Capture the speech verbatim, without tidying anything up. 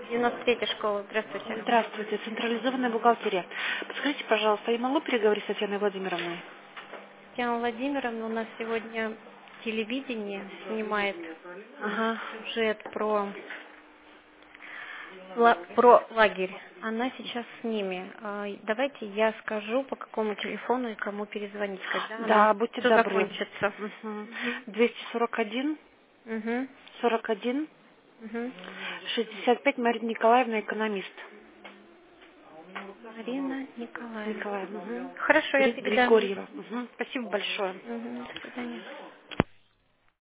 девяносто третья школа. Здравствуйте. Здравствуйте, централизованная бухгалтерия. Подскажите, пожалуйста, я могу переговорить с Татьяной Владимировной? Татьяна Владимировна у нас сегодня телевидение снимает Ага. сюжет про, ла- про лагерь. Она сейчас с ними. А, Давайте я скажу, по какому телефону и кому перезвонить, когда она Да, будьте все добры. закончится. Угу. Угу. двести сорок один, Угу. сорок один, Угу. шестьдесят пять, Марина Николаевна, экономист. Марина Николаевна. Николаевна. Угу. Хорошо, я Гри- передам ей. Григорьева. Угу. Спасибо большое. Угу. До свидания.